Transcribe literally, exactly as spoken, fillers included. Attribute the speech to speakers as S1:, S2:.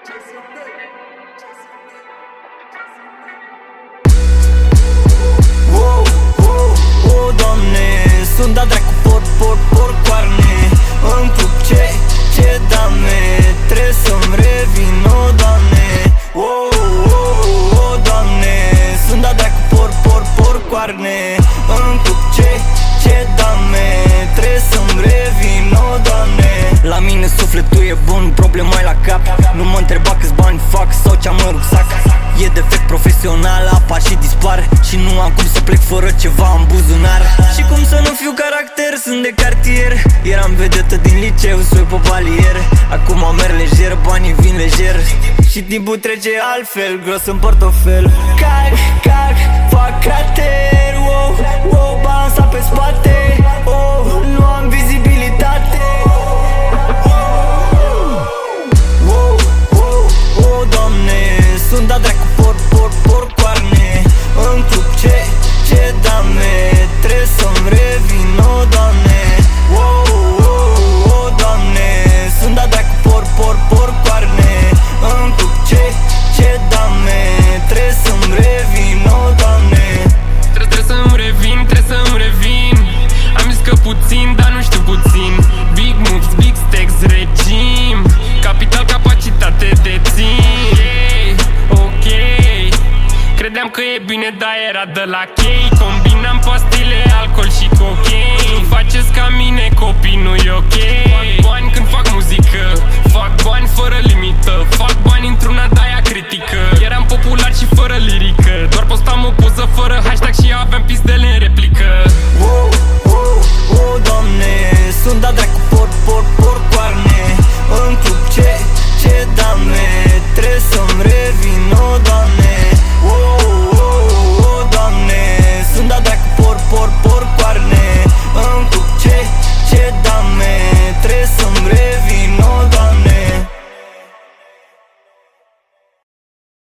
S1: Wow, wow, oh, Doamne, sunt dat dracu por, por, por coarne în club, ce, ce dame, trebuie să-mi revin, oh, Doamne. Wow, wow, oh, Doamne, sunt dat dracu por, por, por coarne în club, ce, ce dame, trebuie să-mi revin, oh, Doamne. La mine sufletul e bun, problema e la cap. Nu mă întreba câți bani fac sau ce-am în rucsac. E defect profesional, apar și dispar. Și nu am cum să plec fără ceva în buzunar. Și cum să nu fiu caracter, sunt de cartier. Eram vedetă din liceu, soi pe palier. Acum merg lejer, banii vin lejer. Și timpul trece altfel, gros în portofel. Calc, calc, fac crater, wow, wow, balansa pe spate. Oh, nu am vizibilitate. Wow, wow, oh, Doamne, sunt dat dracu por, por, por coarne în club, ce, ce dame, trebuie să-mi revin, oh, Doamne. Wow, wow, oh, Doamne, sunt dat dracu por, por, por coarne în club, ce, ce dame, trebuie să-mi revin, oh, Doamne.
S2: Trebuie să-mi revin, trebuie să-mi revin. Am zis că puțin, dar nu știu puțin. Big moves, big stacks, regim. Capital, capacitate de țin. Ok, credeam că e bine, dar era de la chei. Combinam pastile, alcool și cocaine. Nu faceți ca mine, copii, nu-i ok.